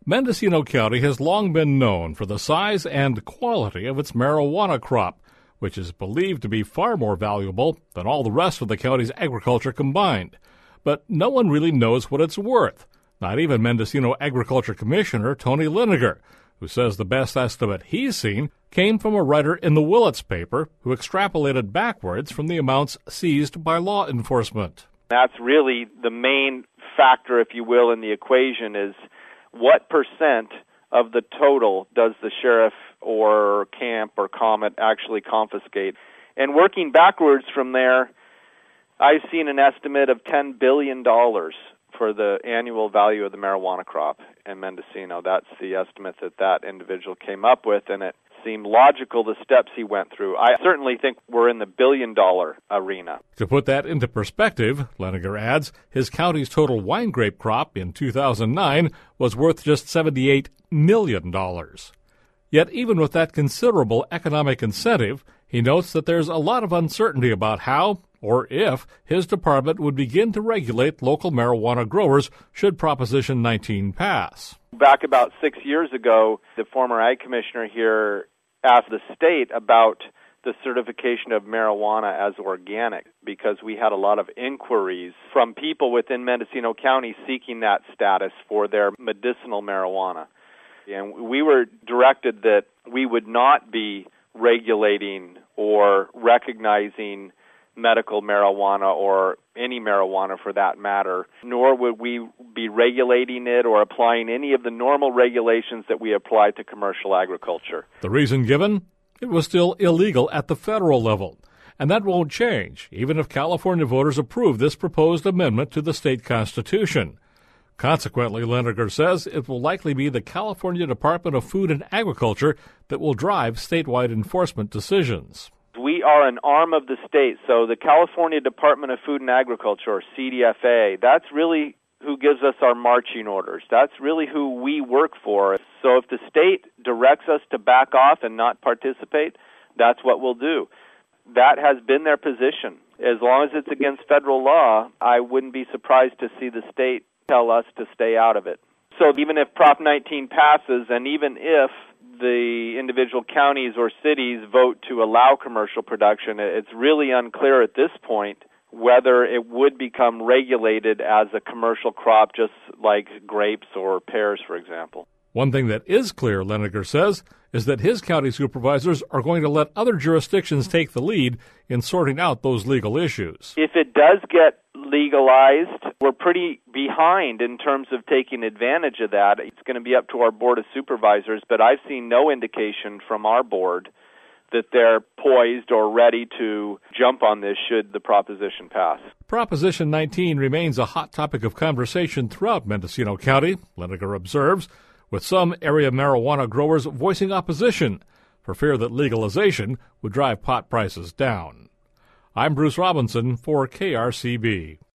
Mendocino County has long been known for the size and quality of its marijuana crop, which is believed to be far more valuable than all the rest of the county's agriculture combined. But no one really knows what it's worth, not even Mendocino Agriculture Commissioner Tony Liniger, who says the best estimate he's seen came from a writer in the Willits paper who extrapolated backwards from the amounts seized by law enforcement. That's really the main factor, if you will, in the equation is what percent of the total does the sheriff or camp or Comet actually confiscate? And working backwards from there, I've seen an estimate of $10 billion for the annual value of the marijuana crop in Mendocino. That's the estimate that individual came up with, and it seemed logical, the steps he went through. I certainly think we're in the billion-dollar arena. To put that into perspective, Liniger adds, his county's total wine grape crop in 2009 was worth just $78 million. Yet even with that considerable economic incentive, he notes that there's a lot of uncertainty about how, or if, his department would begin to regulate local marijuana growers should Proposition 19 pass. Back about 6 years ago, the former Ag Commissioner here asked the state about the certification of marijuana as organic because we had a lot of inquiries from people within Mendocino County seeking that status for their medicinal marijuana. And we were directed that we would not be regulating or recognizing medical marijuana or any marijuana for that matter, nor would we be regulating it or applying any of the normal regulations that we apply to commercial agriculture. The reason given? It was still illegal at the federal level. And that won't change, even if California voters approve this proposed amendment to the state constitution. Consequently, Liniger says it will likely be the California Department of Food and Agriculture that will drive statewide enforcement decisions. We are an arm of the state, so the California Department of Food and Agriculture, or CDFA, that's really who gives us our marching orders. That's really who we work for. So if the state directs us to back off and not participate, that's what we'll do. That has been their position. As long as it's against federal law, I wouldn't be surprised to see the state tell us to stay out of it. So even if Prop 19 passes, and even if the individual counties or cities vote to allow commercial production, it's really unclear at this point whether it would become regulated as a commercial crop just like grapes or pears, for example. One thing that is clear, Liniger says, is that his county supervisors are going to let other jurisdictions take the lead in sorting out those legal issues. If it does get legalized, we're pretty behind in terms of taking advantage of that. It's going to be up to our Board of Supervisors, but I've seen no indication from our board that they're poised or ready to jump on this should the proposition pass. Proposition 19 remains a hot topic of conversation throughout Mendocino County, Liniger observes, with some area marijuana growers voicing opposition for fear that legalization would drive pot prices down. I'm Bruce Robinson for KRCB.